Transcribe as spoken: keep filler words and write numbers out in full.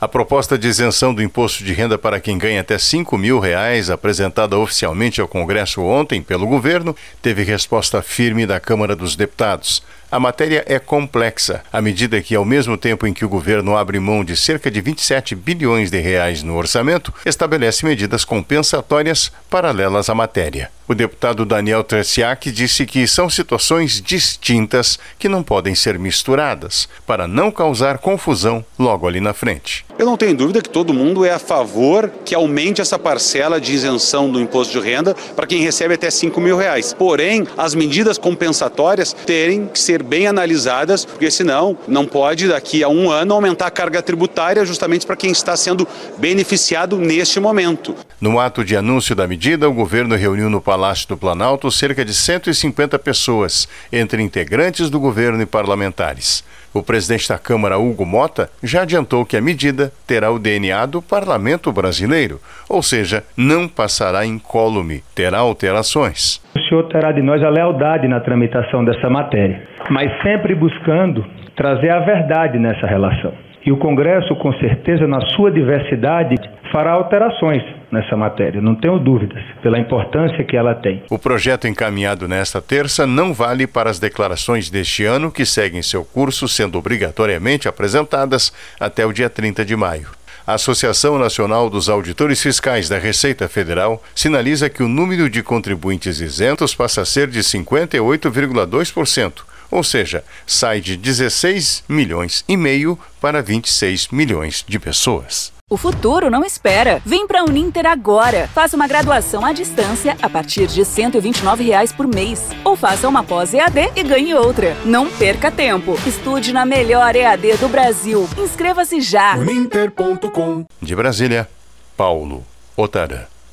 A proposta de isenção do imposto de renda para quem ganha até cinco mil reais, apresentada oficialmente ao Congresso ontem pelo governo, teve resposta firme da Câmara dos Deputados. A matéria é complexa, à medida que, ao mesmo tempo em que o governo abre mão de cerca de vinte e sete bilhões de reais no orçamento, estabelece medidas compensatórias paralelas à matéria. O deputado Daniel Tresiak disse que são situações distintas que não podem ser misturadas, para não causar confusão logo ali na frente. Eu não tenho dúvida que todo mundo é a favor que aumente essa parcela de isenção do imposto de renda para quem recebe até cinco mil reais. Porém, as medidas compensatórias terem que ser bem analisadas, porque senão não pode daqui a um ano aumentar a carga tributária justamente para quem está sendo beneficiado neste momento. No ato de anúncio da medida, o governo reuniu no Palácio do Planalto cerca de cento e cinquenta pessoas, entre integrantes do governo e parlamentares. O presidente da Câmara, Hugo Mota, já adiantou que a medida terá o D N A do Parlamento Brasileiro, ou seja, não passará incólume, terá alterações. O senhor terá de nós a lealdade na tramitação dessa matéria, mas sempre buscando trazer a verdade nessa relação. E o Congresso, com certeza, na sua diversidade, fará alterações nessa matéria, não tenho dúvidas, pela importância que ela tem. O projeto encaminhado nesta terça não vale para as declarações deste ano, que seguem seu curso, sendo obrigatoriamente apresentadas até o dia trinta de maio. A Associação Nacional dos Auditores Fiscais da Receita Federal sinaliza que o número de contribuintes isentos passa a ser de cinquenta e oito vírgula dois por cento, ou seja, sai de dezesseis milhões e meio para vinte e seis milhões de pessoas. O futuro não espera. Vem para a Uninter agora. Faça uma graduação à distância a partir de cento e vinte e nove reais por mês. Ou faça uma pós-E A D e ganhe outra. Não perca tempo. Estude na melhor E A D do Brasil. Inscreva-se já. Uninter ponto com. De Brasília, Paulo Otara.